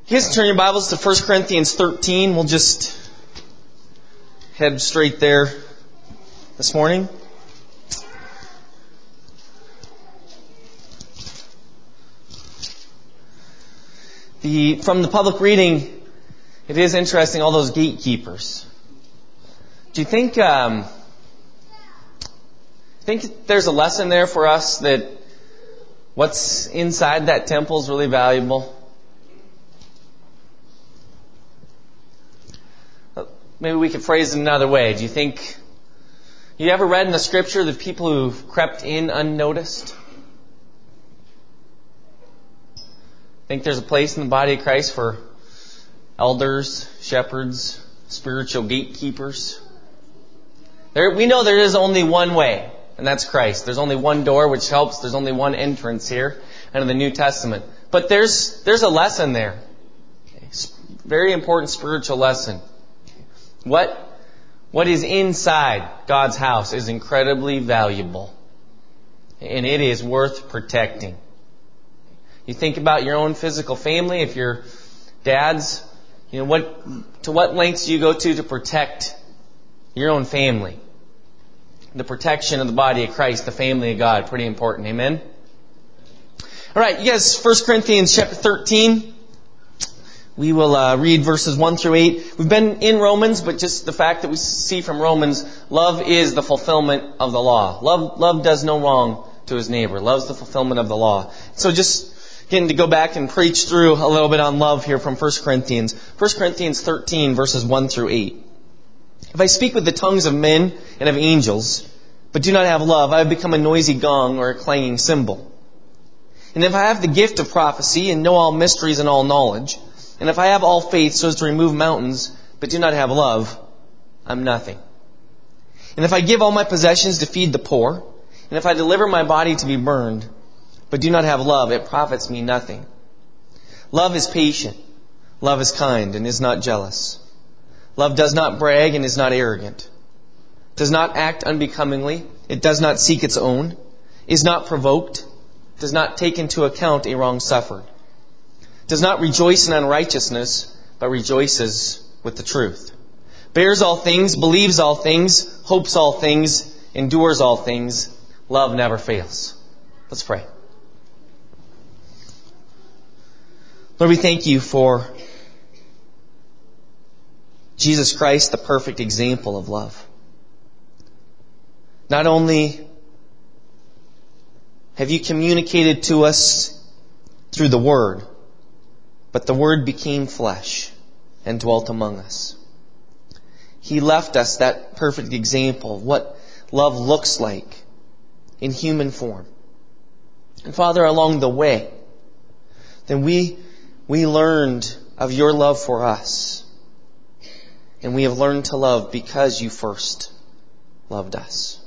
You guys turn your Bibles to 1 Corinthians 13. We'll just head straight there this morning. From the public reading, it is interesting, all those gatekeepers. Do you think there's a lesson there for us that what's inside that temple is really valuable? Maybe we could phrase it another way. Do you think you ever read in the Scripture the people who've crept in unnoticed? Think there's a place in the body of Christ for elders, shepherds, spiritual gatekeepers? We know there is only one way, and that's Christ. There's only one door, which helps. There's only one entrance here under the New Testament. But there's a lesson there. Very important spiritual lesson. What is inside God's house is incredibly valuable. And it is worth protecting. You think about your own physical family. If you're dads, to what lengths do you go to protect your own family? The protection of the body of Christ, the family of God, pretty important. Amen? All right, you guys, 1 Corinthians chapter 13. We will read verses 1 through 8. We've been in Romans, but just the fact that we see from Romans, love is the fulfillment of the law. Love does no wrong to his neighbor. Love's the fulfillment of the law. So just getting to go back and preach through a little bit on love here from 1 Corinthians. 1 Corinthians 13, verses 1 through 8. If I speak with the tongues of men and of angels, but do not have love, I have become a noisy gong or a clanging cymbal. And if I have the gift of prophecy and know all mysteries and all knowledge, and if I have all faith so as to remove mountains, but do not have love, I'm nothing. And if I give all my possessions to feed the poor, and if I deliver my body to be burned, but do not have love, it profits me nothing. Love is patient. Love is kind and is not jealous. Love does not brag and is not arrogant. Does not act unbecomingly. It does not seek its own. Is not provoked. Does not take into account a wrong suffered. Does not rejoice in unrighteousness, but rejoices with the truth. Bears all things, believes all things, hopes all things, endures all things. Love never fails. Let's pray. Lord, we thank you for Jesus Christ, the perfect example of love. Not only have you communicated to us through the Word, but the Word became flesh and dwelt among us. He left us that perfect example of what love looks like in human form. And Father, along the way, then we learned of your love for us. And we have learned to love because you first loved us.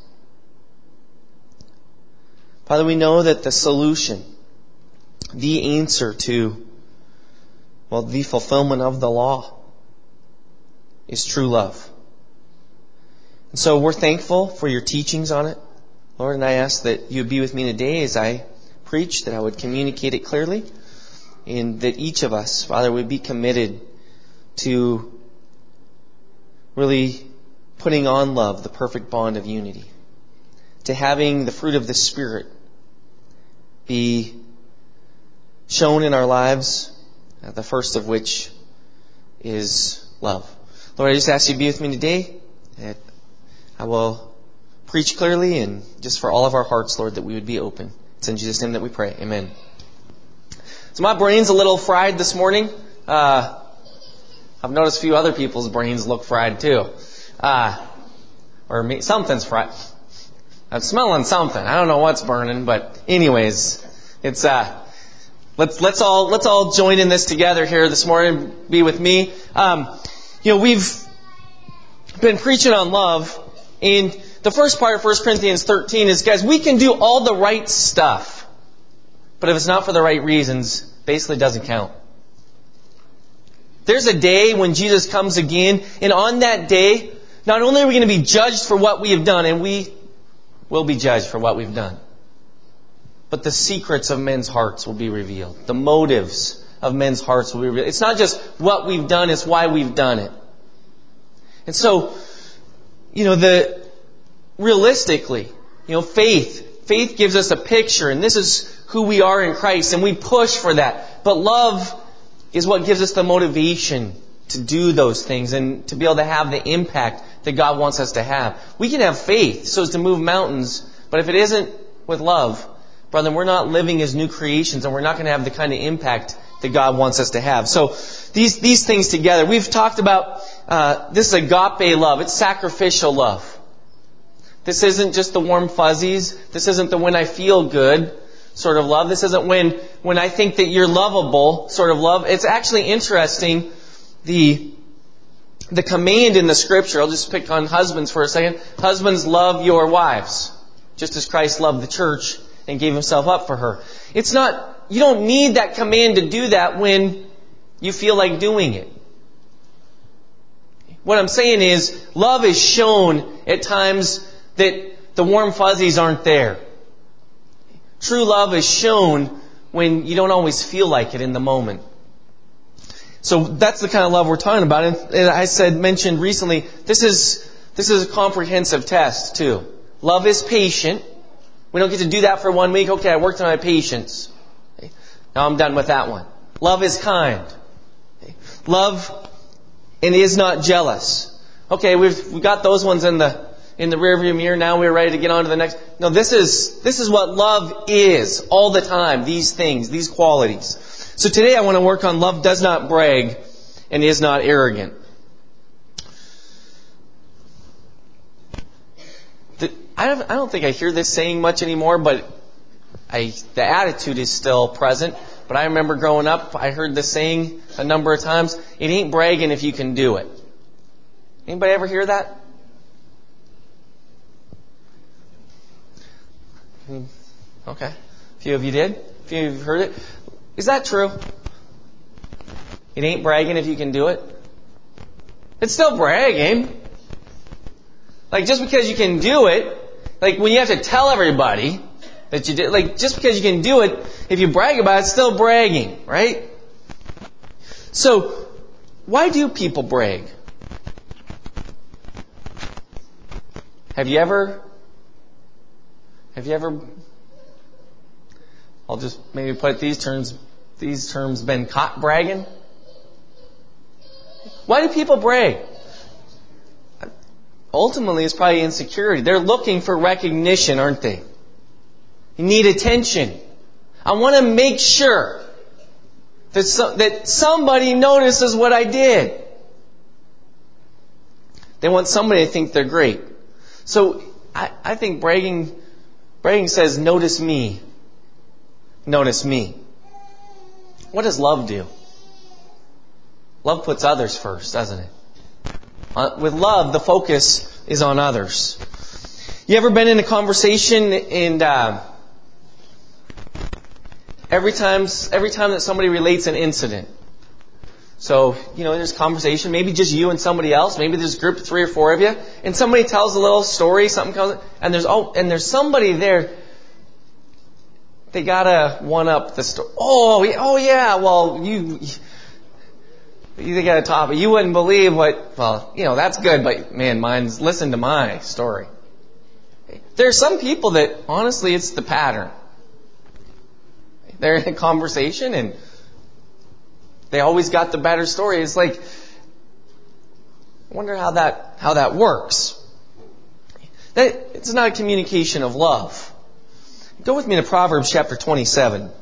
Father, we know that the solution, the answer to the fulfillment of the law is true love. And so we're thankful for your teachings on it, Lord, and I ask that you would be with me today as I preach, that I would communicate it clearly, and that each of us, Father, would be committed to really putting on love, the perfect bond of unity, to having the fruit of the Spirit be shown in our lives, the first of which is love. Lord, I just ask you to be with me today, that I will preach clearly, and just for all of our hearts, Lord, that we would be open. It's in Jesus' name that we pray. Amen. So my brain's a little fried this morning. I've noticed a few other people's brains look fried too. Something's fried. I'm smelling something. I don't know what's burning, but anyways, it's let's all join in this together here this morning. Be with me. We've been preaching on love, and the first part of 1 Corinthians 13 is, guys, we can do all the right stuff, but if it's not for the right reasons, basically doesn't count. There's a day when Jesus comes again, and on that day, not only are we going to be judged for what we have done, and we will be judged for what we've done, but the secrets of men's hearts will be revealed. The motives of men's hearts will be revealed. It's not just what we've done, it's why we've done it. And so, realistically, faith gives us a picture, and this is who we are in Christ, and we push for that. But love is what gives us the motivation to do those things and to be able to have the impact that God wants us to have. We can have faith so as to move mountains, but if it isn't with love, brother, we're not living as new creations, and we're not going to have the kind of impact that God wants us to have. So these things together, we've talked about this agape love. It's sacrificial love. This isn't just the warm fuzzies. This isn't the when I feel good sort of love. This isn't when I think that you're lovable sort of love. It's actually interesting, the command in the Scripture. I'll just pick on husbands for a second. Husbands, love your wives, just as Christ loved the church and gave Himself up for her. It's not, you don't need that command to do that when you feel like doing it. What I'm saying is, love is shown at times that the warm fuzzies aren't there. True love is shown when you don't always feel like it in the moment. So that's the kind of love we're talking about. And I mentioned recently, this is a comprehensive test too. Love is patient. We don't get to do that for 1 week. Okay, I worked on my patience. Okay, now I'm done with that one. Love is kind. Okay, love and is not jealous. Okay, we've got those ones in the rearview mirror. Now we're ready to get on to the next. No, this is what love is all the time. These things, these qualities. So today I want to work on love does not brag and is not arrogant. I don't think I hear this saying much anymore, but the attitude is still present. But I remember growing up, I heard this saying a number of times. It ain't bragging if you can do it. Anybody ever hear that? Okay. A few of you did. A few of you heard it. Is that true? It ain't bragging if you can do it. It's still bragging. Like, just because you can do it, like when you have to tell everybody that you did, like just because you can do it, if you brag about it, it's still bragging, right? So, why do people brag? Have you ever, I'll just maybe put these terms, been caught bragging? Why do people brag? Ultimately, it's probably insecurity. They're looking for recognition, aren't they? You need attention. I want to make sure that somebody notices what I did. They want somebody to think they're great. So I think bragging says, notice me. Notice me. What does love do? Love puts others first, doesn't it? With love, the focus is on others. You ever been in a conversation and every time that somebody relates an incident, so there's conversation, maybe just you and somebody else, maybe there's a group of 3 or 4 of you, and somebody tells a little story, something comes, and there's somebody there. They gotta one up the story. Oh yeah, well you got to top it. You wouldn't believe that's good, but man, listen to my story. There are some people that, honestly, it's the pattern. They're in a conversation and they always got the better story. It's like, I wonder how that works. It's not a communication of love. Go with me to Proverbs chapter 27.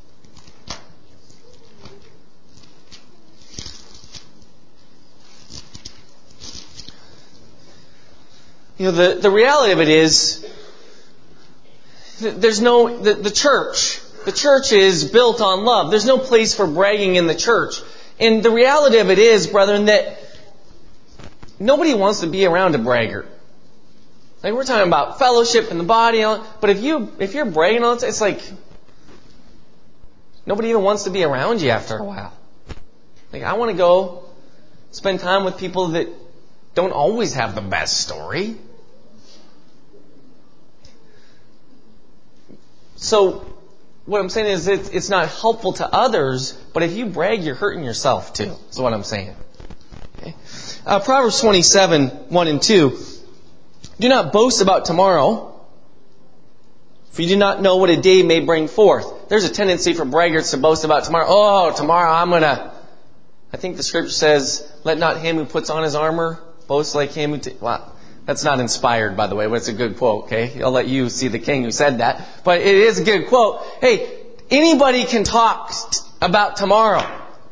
The reality of it is, there's the church. The church is built on love. There's no place for bragging in the church. And the reality of it is, brethren, that nobody wants to be around a braggart. Like, we're talking about fellowship in the body, but if you're bragging on it, it's like nobody even wants to be around you after a while. Like, I want to go spend time with people that don't always have the best story. So, what I'm saying is it's not helpful to others, but if you brag, you're hurting yourself too, is what I'm saying. Okay? Proverbs 27, 1 and 2. Do not boast about tomorrow, for you do not know what a day may bring forth. There's a tendency for braggarts to boast about tomorrow. Oh, tomorrow I think the scripture says, let not him who puts on his armor boast like him who... Well, that's not inspired, by the way, but it's a good quote, okay? I'll let you see the king who said that. But it is a good quote. Hey, anybody can talk about tomorrow.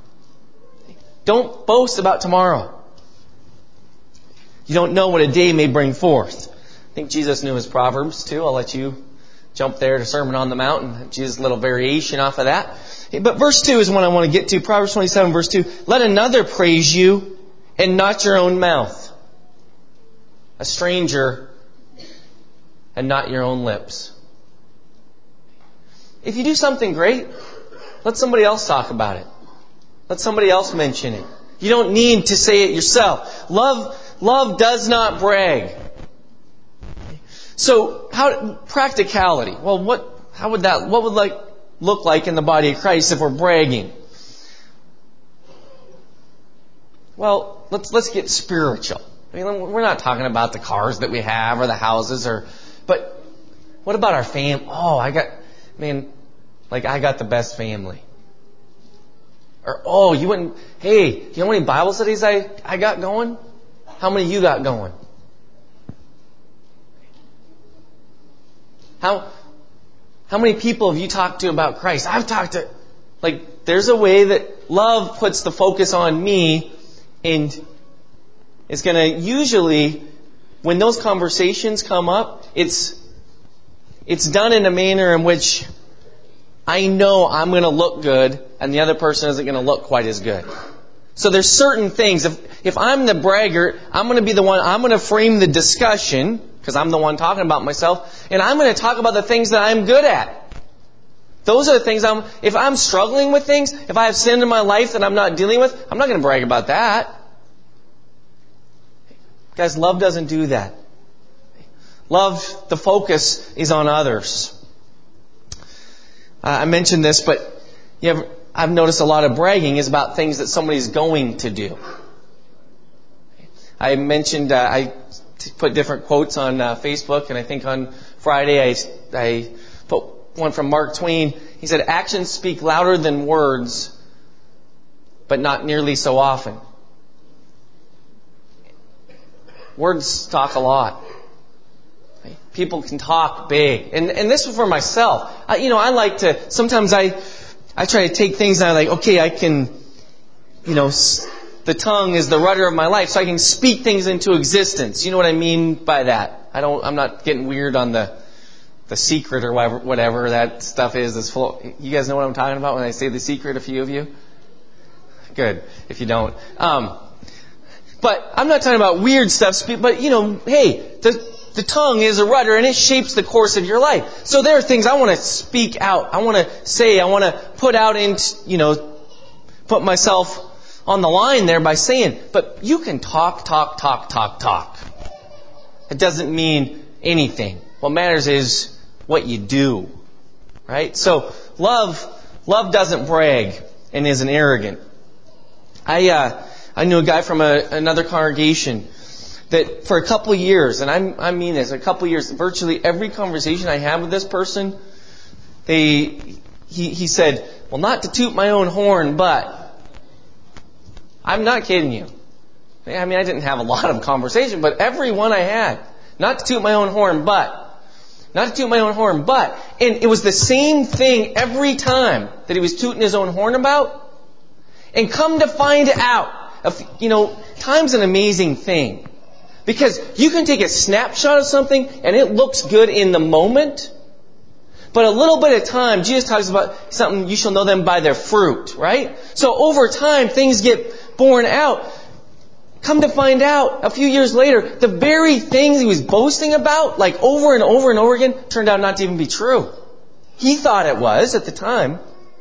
Don't boast about tomorrow. You don't know what a day may bring forth. I think Jesus knew his Proverbs, too. I'll let you jump there to Sermon on the Mount and Jesus' little variation off of that. But verse 2 is one I want to get to. Proverbs 27, verse 2. Let another praise you and not your own mouth. A stranger and not your own lips. If you do something great, let somebody else talk about it. Let somebody else mention it. You don't need to say it yourself. Love does not brag. So, practicality. Well, what would look like in the body of Christ if we're bragging? Well, let's get spiritual. I mean, we're not talking about the cars that we have or the houses but what about our family? Oh, I got the best family. Or, you know how many Bible studies I got going? How many you got going? How many people have you talked to about Christ? I've talked to, there's a way that love puts the focus on me, and it's going to usually, when those conversations come up, it's done in a manner in which I know I'm going to look good and the other person isn't going to look quite as good. So there's certain things. If I'm the braggart, I'm going to be the one, I'm going to frame the discussion, because I'm the one talking about myself, and I'm going to talk about the things that I'm good at. Those are the things if I'm struggling with things, if I have sin in my life that I'm not dealing with, I'm not going to brag about that. Guys, love doesn't do that. Love, the focus is on others. I mentioned this, but I've noticed a lot of bragging is about things that somebody's going to do. I mentioned, I put different quotes on Facebook, and I think on Friday I put one from Mark Twain. He said, actions speak louder than words, but not nearly so often. Words talk a lot. People can talk big. And this is for myself. I like to, sometimes I try to take things and I'm like, okay, I can, the tongue is the rudder of my life, so I can speak things into existence. You know what I mean by that? I'm not getting weird on the Secret or whatever that stuff is. You guys know what I'm talking about when I say The Secret, a few of you? Good, if you don't. But I'm not talking about weird stuff, but hey, the tongue is a rudder and it shapes the course of your life. So there are things I want to speak out. I want to say, I want to put out put myself on the line there by saying, but you can talk. It doesn't mean anything. What matters is what you do. Right? So love doesn't brag and isn't arrogant. I knew a guy from another congregation that for a couple of years, and I mean this, a couple of years, virtually every conversation I had with this person, he said, well, not to toot my own horn, but I'm not kidding you. I mean, I didn't have a lot of conversation, but every one I had, not to toot my own horn, but, and it was the same thing every time that he was tooting his own horn about. And come to find out, time's an amazing thing. Because you can take a snapshot of something and it looks good in the moment. But a little bit of time, Jesus talks about something, you shall know them by their fruit, right? So over time, things get borne out. Come to find out, a few years later, the very things he was boasting about, over and over and over again, turned out not to even be true. He thought it was at the time.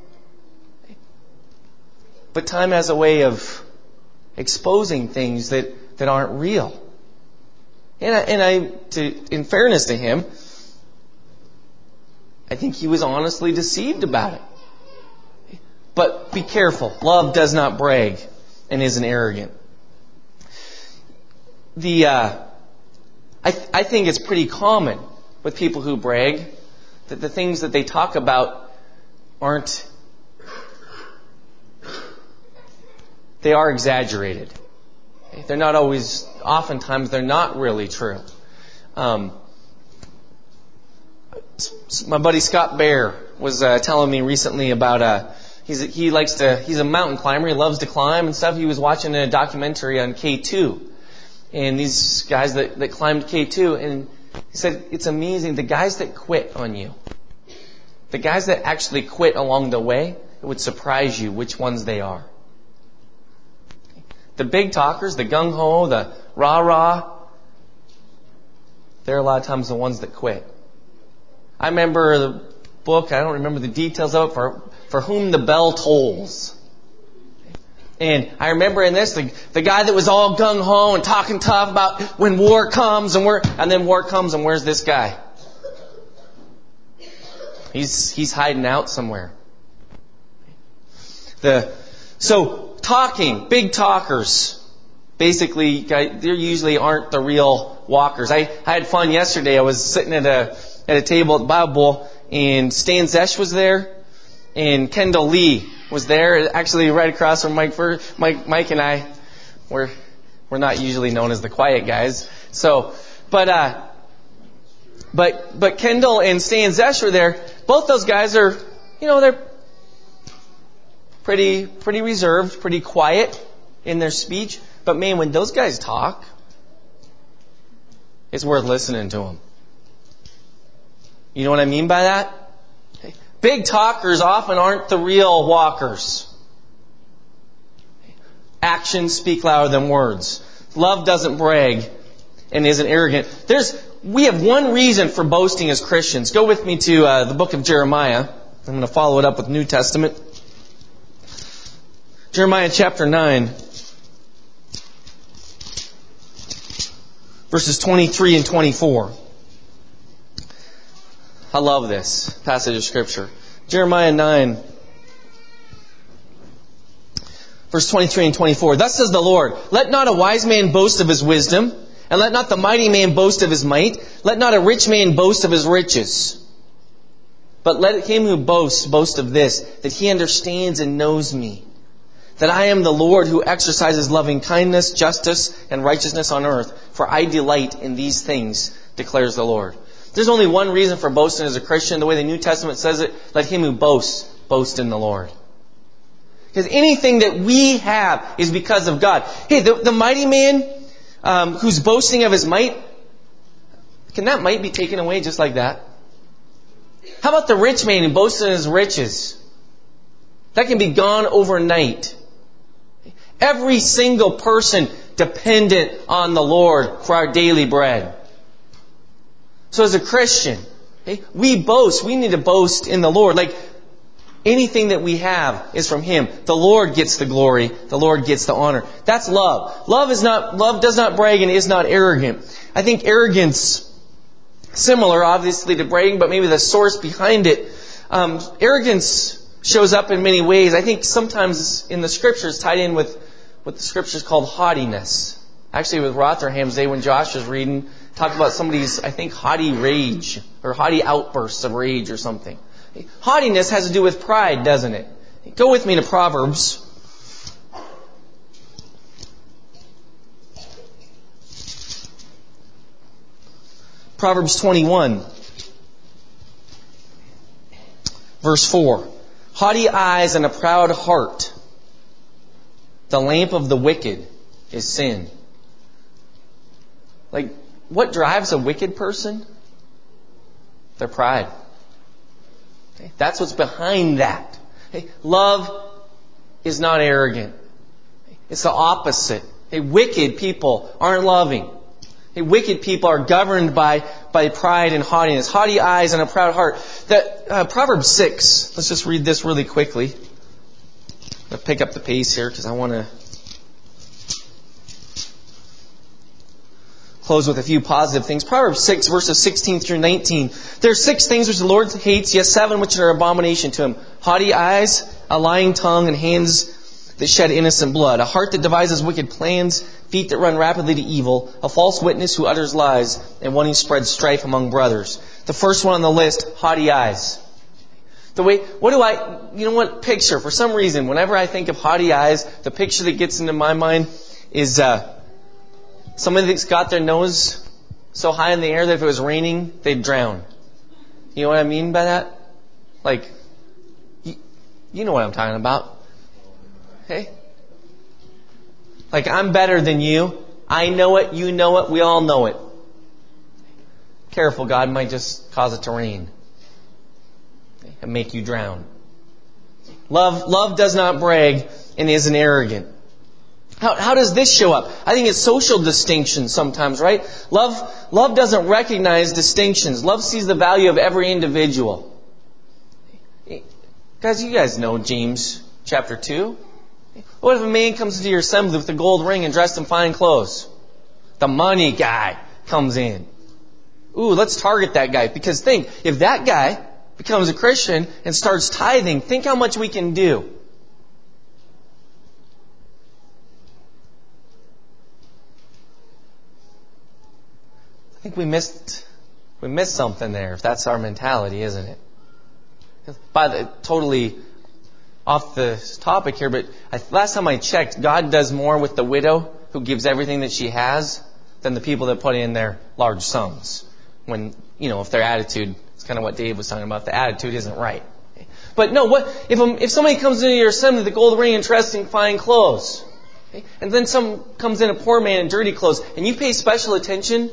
But time has a way of exposing things that aren't real. In fairness to him, I think he was honestly deceived about it. But be careful. Love does not brag and isn't arrogant. I think it's pretty common with people who brag that the things that they talk about they are exaggerated. They're not always, oftentimes they're not really true. My buddy Scott Bear was telling me recently about he's a mountain climber. He loves to climb and stuff. He was watching a documentary on K2, and these guys that climbed K2, and he said it's amazing. The guys that quit on you, the guys that actually quit along the way, it would surprise you which ones they are. The big talkers, the gung ho, the rah rah, they're a lot of times the ones that quit. I remember the book, I don't remember the details of it, For Whom the Bell Tolls. And I remember in this, the guy that was all gung-ho and talking tough about when war comes, and then war comes, and where's this guy? He's hiding out somewhere. So talking, big talkers, basically, they usually aren't the real walkers. I had fun yesterday. I was sitting at a table at the Bible Bowl, and Stan Zesh was there, and Kendall Lee was there, actually right across from Mike and I. We're not usually known as the quiet guys. So, but Kendall and Stan Zesh were there. Both those guys are, they're pretty reserved, pretty quiet in their speech. But man, when those guys talk, it's worth listening to them. You know what I mean by that? Big talkers often aren't the real walkers. Actions speak louder than words. Love doesn't brag and isn't arrogant. We have one reason for boasting as Christians. Go with me to the book of Jeremiah. I'm going to follow it up with New Testament. Jeremiah chapter 9. Verses 23 and 24. I love this passage of Scripture. Jeremiah 9, verse 23 and 24. Thus says the Lord, let not a wise man boast of his wisdom, and let not the mighty man boast of his might. Let not a rich man boast of his riches. But let him who boasts boast of this, that he understands and knows me, that I am the Lord who exercises loving kindness, justice, and righteousness on earth. For I delight in these things, declares the Lord. There's only one reason for boasting as a Christian. The way the New Testament says it, let him who boasts, boast in the Lord. Because anything that we have is because of God. Hey, the mighty man who's boasting of his might, can that might be taken away just like that? How about the rich man who boasts in his riches? That can be gone overnight. Every single person dependent on the Lord for our daily bread. So as a Christian, we boast. We need to boast in the Lord. Like anything that we have is from Him. The Lord gets the glory. The Lord gets the honor. That's love. Love does not brag and is not arrogant. I think arrogance, similar obviously to bragging, but maybe the source behind it. Arrogance shows up in many ways. I think sometimes in the Scriptures tied in with what the Scriptures called haughtiness. Actually with Rotherham's Day when Josh was reading, talked about somebody's, I think, haughty rage or haughty outbursts of rage or something. Haughtiness has to do with pride, doesn't it? Go with me to Proverbs. Proverbs 21, verse 4. Haughty eyes and a proud heart. The lamp of the wicked is sin. Like, what drives a wicked person? Their pride. Okay? That's what's behind that. Okay? Love is not arrogant. It's the opposite. Okay? Wicked people aren't loving. Okay? Wicked people are governed by pride and haughtiness. Haughty eyes and a proud heart. Proverbs 6. Let's just read this really quickly. I'll pick up the pace here because I want to... close with a few positive things. Proverbs 6, verses 16 through 19. There are 6 things which the Lord hates, yes, 7 which are abomination to Him. Haughty eyes, a lying tongue, and hands that shed innocent blood. A heart that devises wicked plans, feet that run rapidly to evil, a false witness who utters lies, and one who spreads strife among brothers. The first one on the list, haughty eyes. Picture? For some reason, whenever I think of haughty eyes, the picture that gets into my mind is somebody that's got their nose so high in the air that if it was raining, they'd drown. You know what I mean by that? Like, you know what I'm talking about. Okay? Like, I'm better than you. I know it, you know it, we all know it. Careful, God might just cause it to rain and make you drown. Love does not brag and isn't arrogant. How does this show up? I think it's social distinctions sometimes, right? Love doesn't recognize distinctions. Love sees the value of every individual. Guys, you guys know James chapter 2. What if a man comes into your assembly with a gold ring and dressed in fine clothes? The money guy comes in. Ooh, let's target that guy. Because think, if that guy becomes a Christian and starts tithing, think how much we can do. I think we missed something there, if that's our mentality, isn't it? Totally off the topic here, but last time I checked, God does more with the widow who gives everything that she has than the people that put in their large sums. When, if their attitude, it's kind of what Dave was talking about, the attitude isn't right. But no, if somebody comes into your assembly with a gold ring and dressed in fine clothes, and then some comes in a poor man in dirty clothes, and you pay special attention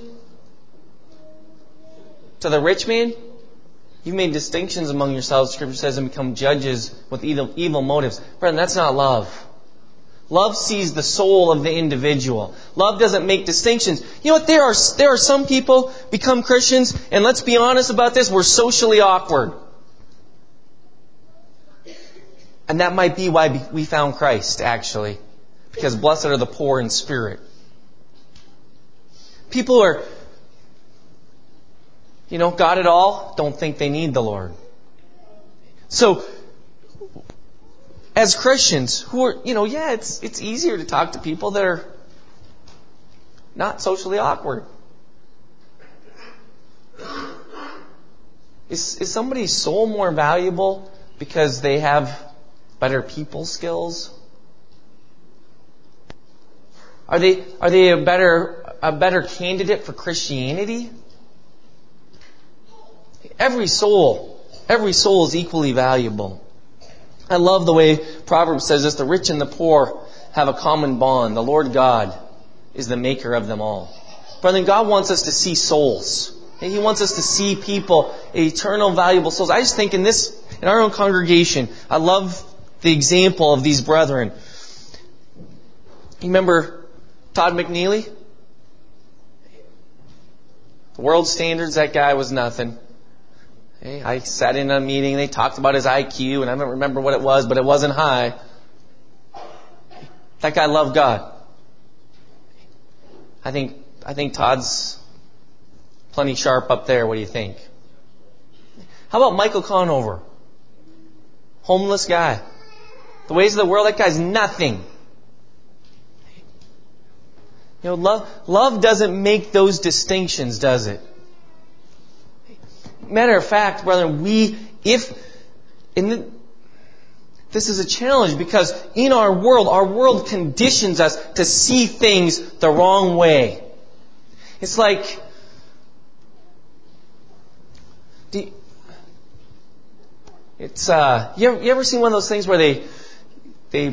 to the rich man, you've made distinctions among yourselves, Scripture says, and become judges with evil motives. Brethren, that's not love. Love sees the soul of the individual. Love doesn't make distinctions. You know what? There are some people become Christians, and let's be honest about this, we're socially awkward. And that might be why we found Christ, actually. Because blessed are the poor in spirit. People are, got it all, don't think they need the Lord. So, as Christians, who are, it's easier to talk to people that are not socially awkward. Is somebody's soul more valuable because they have better people skills? Are they a better candidate for Christianity? Every soul is equally valuable. I love the way Proverbs says this, the rich and the poor have a common bond. The Lord God is the maker of them all. Brethren, God wants us to see souls. He wants us to see people, eternal, valuable souls. I just think in our own congregation, I love the example of these brethren. You remember Todd McNeely? The world standards, that guy was nothing. I sat in a meeting, they talked about his IQ, and I don't remember what it was, but it wasn't high. That guy loved God. I think Todd's plenty sharp up there. What do you think? How about Michael Conover? Homeless guy. The ways of the world, that guy's nothing. Love doesn't make those distinctions, does it? Matter of fact, brethren, this is a challenge because in our world conditions us to see things the wrong way. It's like, you ever seen one of those things where they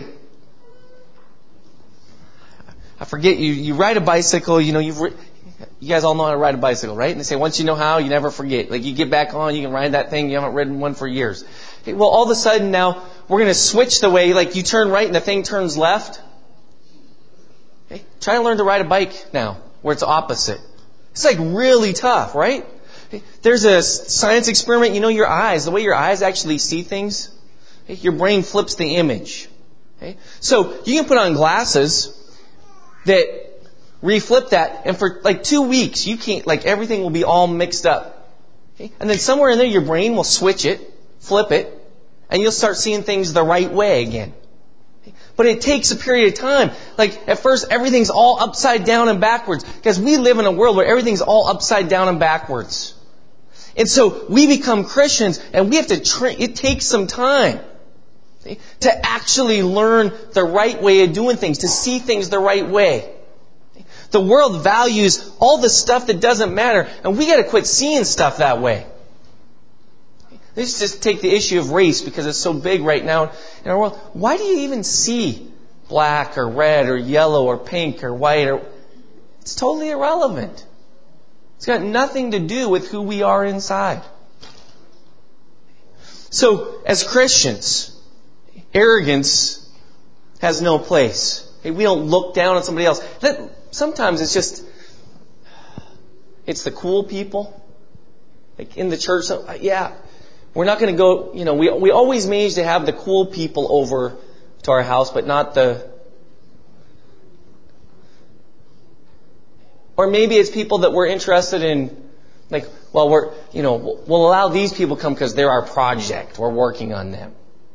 I forget, you ride a bicycle, you guys all know how to ride a bicycle, right? And they say once you know how, you never forget. Like you get back on, you can ride that thing, you haven't ridden one for years. Okay, well, all of a sudden now, we're going to switch the way, like you turn right and the thing turns left. Okay, try to learn to ride a bike now, where it's opposite. It's like really tough, right? Okay, there's a science experiment, your eyes, the way your eyes actually see things, okay, your brain flips the image. Okay? So you can put on glasses that Reflip that, and for like 2 weeks, you can't, like everything will be all mixed up. Okay? And then somewhere in there, your brain will switch it, flip it, and you'll start seeing things the right way again. But it takes a period of time. Like, at first, everything's all upside down and backwards. Because we live in a world where everything's all upside down and backwards. And so, we become Christians, and we have to it takes some time to actually learn the right way of doing things, to see things the right way. The world values all the stuff that doesn't matter, and we got to quit seeing stuff that way. Let's just take the issue of race because it's so big right now in our world. Why do you even see black or red or yellow or pink or white? It's totally irrelevant. It's got nothing to do with who we are inside. So, as Christians, arrogance has no place. We don't look down on somebody else. Sometimes it's the cool people. Like in the church, yeah. We're not going to go, we always manage to have the cool people over to our house, but not or maybe it's people that we're interested in, like, well, we'll allow these people to come because they're our project. We're working on them.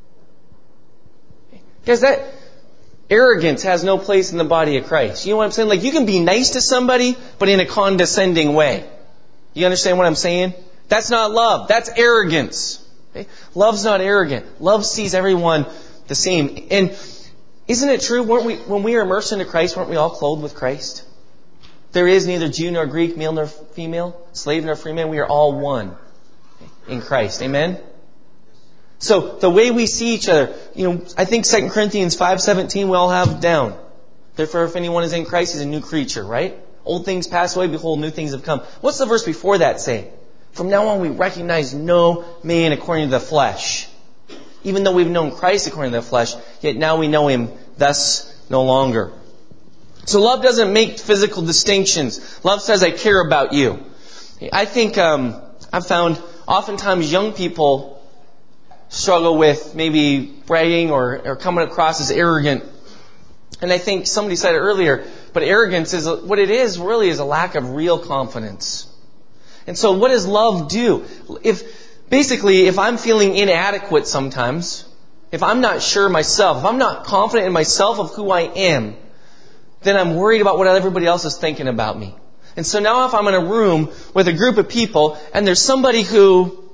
Because that arrogance has no place in the body of Christ. You know what I'm saying? Like, you can be nice to somebody, but in a condescending way. You understand what I'm saying? That's not love. That's arrogance. Okay? Love's not arrogant. Love sees everyone the same. And isn't it true? When we are immersed into Christ, weren't we all clothed with Christ? There is neither Jew nor Greek, male nor female, slave nor free man. We are all one in Christ. Amen? So the way we see each other, I think 2 Corinthians 5:17 we all have down. Therefore, if anyone is in Christ, he's a new creature, right? Old things pass away, behold, new things have come. What's the verse before that say? From now on, we recognize no man according to the flesh. Even though we've known Christ according to the flesh, yet now we know Him thus no longer. So love doesn't make physical distinctions. Love says, I care about you. I think I've found oftentimes young people struggle with maybe bragging or coming across as arrogant. And I think somebody said it earlier, but arrogance is what it is really is a lack of real confidence. And so what does love do? If I'm feeling inadequate sometimes, if I'm not sure myself, if I'm not confident in myself of who I am, then I'm worried about what everybody else is thinking about me. And so now if I'm in a room with a group of people and there's somebody who,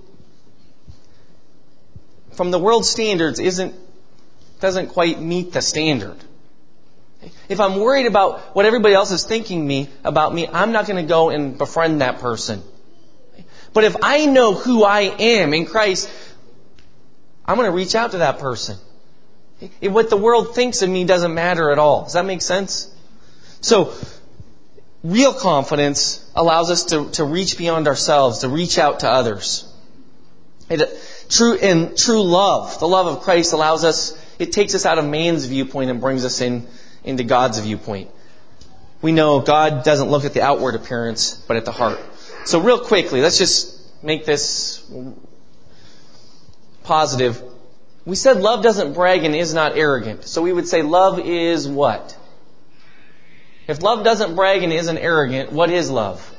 from the world's standards, doesn't quite meet the standard. If I'm worried about what everybody else is thinking about me, I'm not going to go and befriend that person. But if I know who I am in Christ, I'm going to reach out to that person. What the world thinks of me doesn't matter at all. Does that make sense? So, real confidence allows us to reach beyond ourselves, to reach out to others. True love, the love of Christ allows us, it takes us out of man's viewpoint and brings us into God's viewpoint. We know God doesn't look at the outward appearance, but at the heart. So real quickly, let's just make this positive. We said love doesn't brag and is not arrogant. So we would say love is what? If love doesn't brag and isn't arrogant, what is love?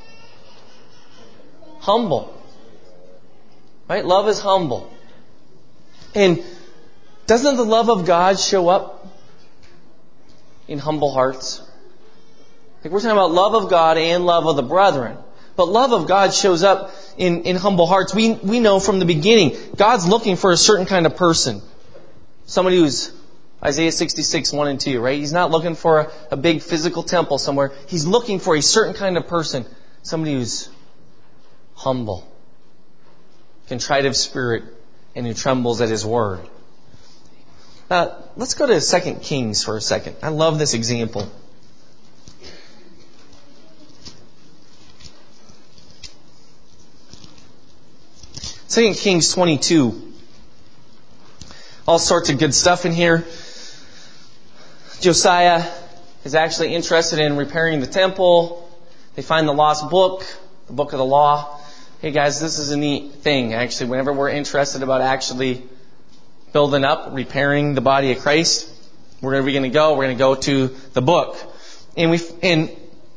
Humble. Right? Love is humble. And doesn't the love of God show up in humble hearts? Like we're talking about love of God and love of the brethren. But love of God shows up in humble hearts. We know from the beginning, God's looking for a certain kind of person. Somebody who's Isaiah 66, 1 and 2, right? He's not looking for a big physical temple somewhere. He's looking for a certain kind of person. Somebody who's humble, contrite of spirit, and who trembles at His word. Let's go to 2 Kings for a second. I love this example. 2 Kings 22. All sorts of good stuff in here. Josiah is actually interested in repairing the temple. They find the lost book, the book of the law. Hey guys, this is a neat thing. Actually, whenever we're interested about actually building up, repairing the body of Christ, wherever we're going to go to the book. And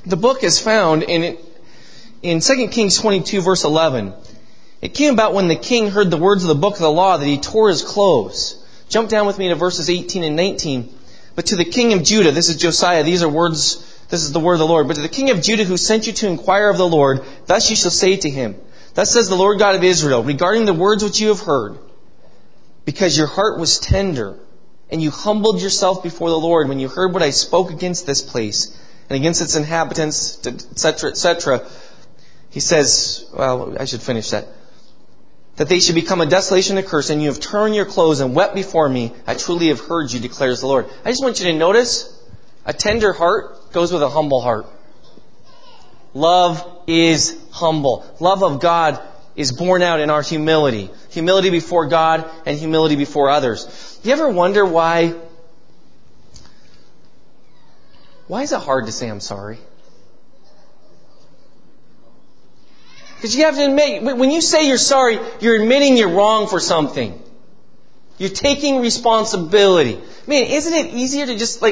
The book is found in 2 Kings 22, verse 11. It came about when the king heard the words of the book of the law that he tore his clothes. Jump down with me to verses 18 and 19. But to the king of Judah, this is Josiah, these are words, this is the word of the Lord. But to the king of Judah who sent you to inquire of the Lord, thus you shall say to him, Thus says the Lord God of Israel, regarding the words which you have heard, because your heart was tender, and you humbled yourself before the Lord when you heard what I spoke against this place, and against its inhabitants, etc., etc. He says, well, I should finish that. That they should become a desolation and a curse, and you have torn your clothes and wept before me. I truly have heard you, declares the Lord. I just want you to notice, a tender heart goes with a humble heart. Love is humble. Love of God is born out in our humility. Humility before God and humility before others. Do you ever wonder why is it hard to say I'm sorry? Because you have to admit, when you say you're sorry, you're admitting you're wrong for something. You're taking responsibility. Man, isn't it easier to just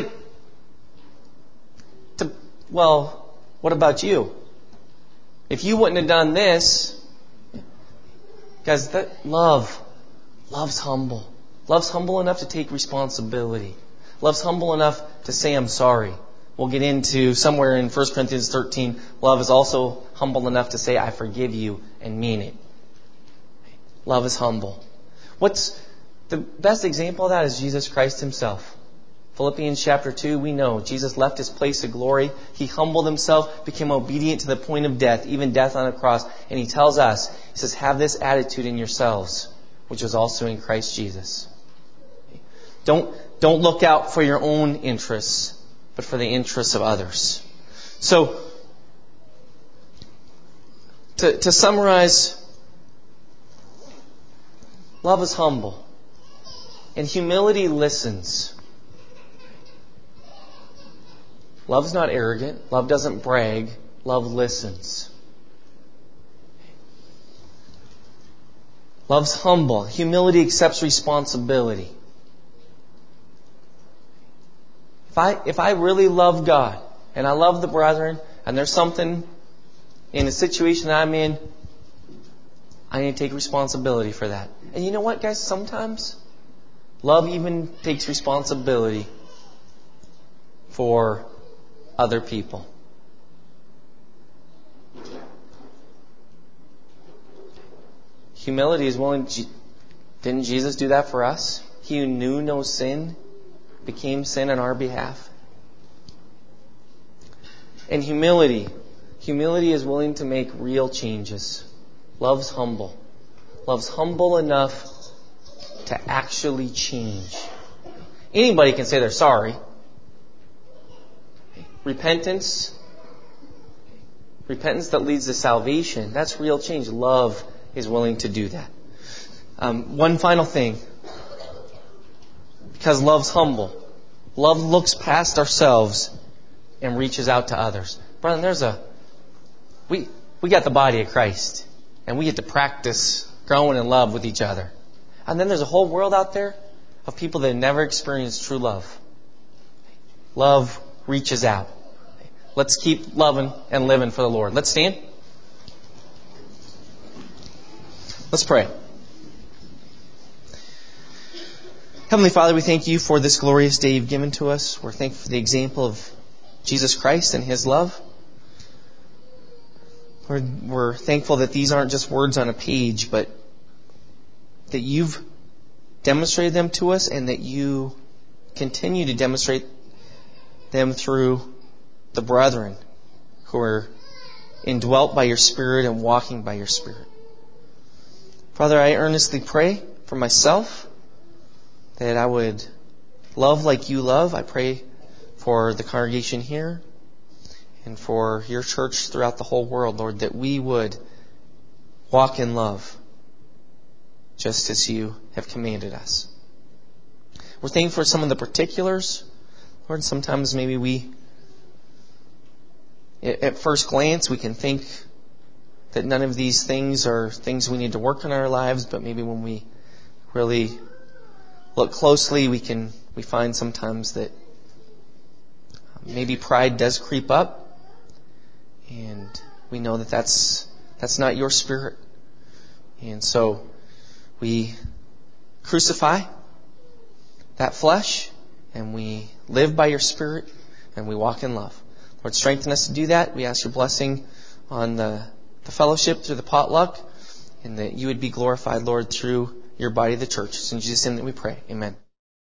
what about you? If you wouldn't have done this, guys, love's humble. Love's humble enough to take responsibility. Love's humble enough to say I'm sorry. We'll get into somewhere in 1 Corinthians 13, love is also humble enough to say I forgive you and mean it. Love is humble. What's the best example of that is Jesus Christ Himself. Philippians chapter 2, we know Jesus left His place of glory. He humbled Himself, became obedient to the point of death, even death on a cross. And He tells us, He says, have this attitude in yourselves, which was also in Christ Jesus. Don't look out for your own interests, but for the interests of others. So, to summarize, love is humble. And humility listens. Love's not arrogant. Love doesn't brag. Love listens. Love's humble. Humility accepts responsibility. If I really love God and I love the brethren and there's something in the situation I'm in, I need to take responsibility for that. And you know what, guys? Sometimes love even takes responsibility for other people. Humility is willing. Didn't Jesus do that for us? He who knew no sin became sin on our behalf. And humility is willing to make real changes. Love's humble. Love's humble enough to actually change. Anybody can say they're sorry. Repentance that leads to salvation, that's real change. Love is willing to do that. One final thing. Because love's humble. Love looks past ourselves and reaches out to others. Brother, we got the body of Christ. And we get to practice growing in love with each other. And then there's a whole world out there of people that have never experienced true love. Love reaches out. Let's keep loving and living for the Lord. Let's stand. Let's pray. Heavenly Father, we thank You for this glorious day You've given to us. We're thankful for the example of Jesus Christ and His love. Lord, we're thankful that these aren't just words on a page, but that You've demonstrated them to us and that You continue to demonstrate them through the brethren who are indwelt by Your Spirit and walking by Your Spirit. Father, I earnestly pray for myself that I would love like You love. I pray for the congregation here and for Your church throughout the whole world, Lord, that we would walk in love just as You have commanded us. We're thankful for some of the particulars. Lord, sometimes maybe at first glance, we can think that none of these things are things we need to work on in our lives, but maybe when we really look closely, we find sometimes that maybe pride does creep up, And we know that that's not your Spirit. And so we crucify that flesh, and we live by your Spirit, and we walk in love. Lord, strengthen us to do that. We ask your blessing on the fellowship through the potluck, and that you would be glorified, Lord, through your body, the church. It's in Jesus' name that we pray. Amen.